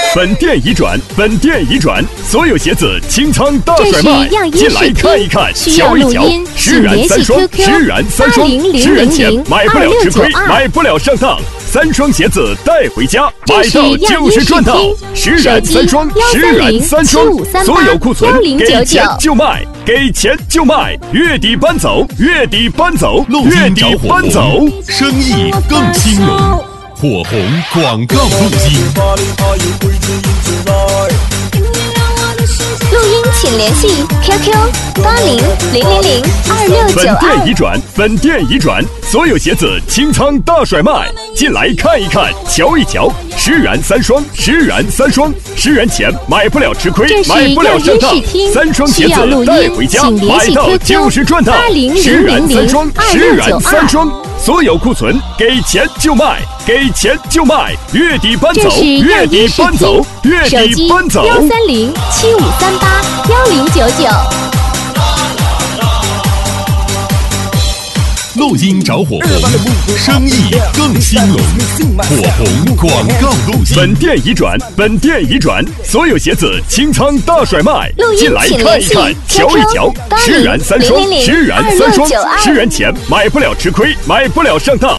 本店已转，本店已转，所有鞋子清仓大甩卖，进来看一看，瞧一瞧，实然3双，实然3双，实然钱买不了吃亏，买不了上当，3双鞋子带回家，买到就是赚到，实然3双，实然3双，所有库存给钱就卖，给钱就卖，月底搬走，月底搬走，月底搬走， 生意更兴隆。火红广告录音， 录音请联系 QQ80000269。 本店已转，本店已转，所有鞋子清仓大甩卖，进来看一看，瞧一瞧，实然3双，实然3双，实然钱买不了吃亏，买不了上当，3双鞋子带回家，买到就是赚到，实然3双，实然3双，所有库存给钱就卖，给钱就卖，月底搬走，月底搬走，月底搬走。 13075381099。 录音找火红，生意更兴隆。火红广告录音， 本店已转，本店已转，所有鞋子清仓大甩卖，进来看一看，瞧一瞧，实然3双，实然3双，实然钱买不了吃亏，买不了上当。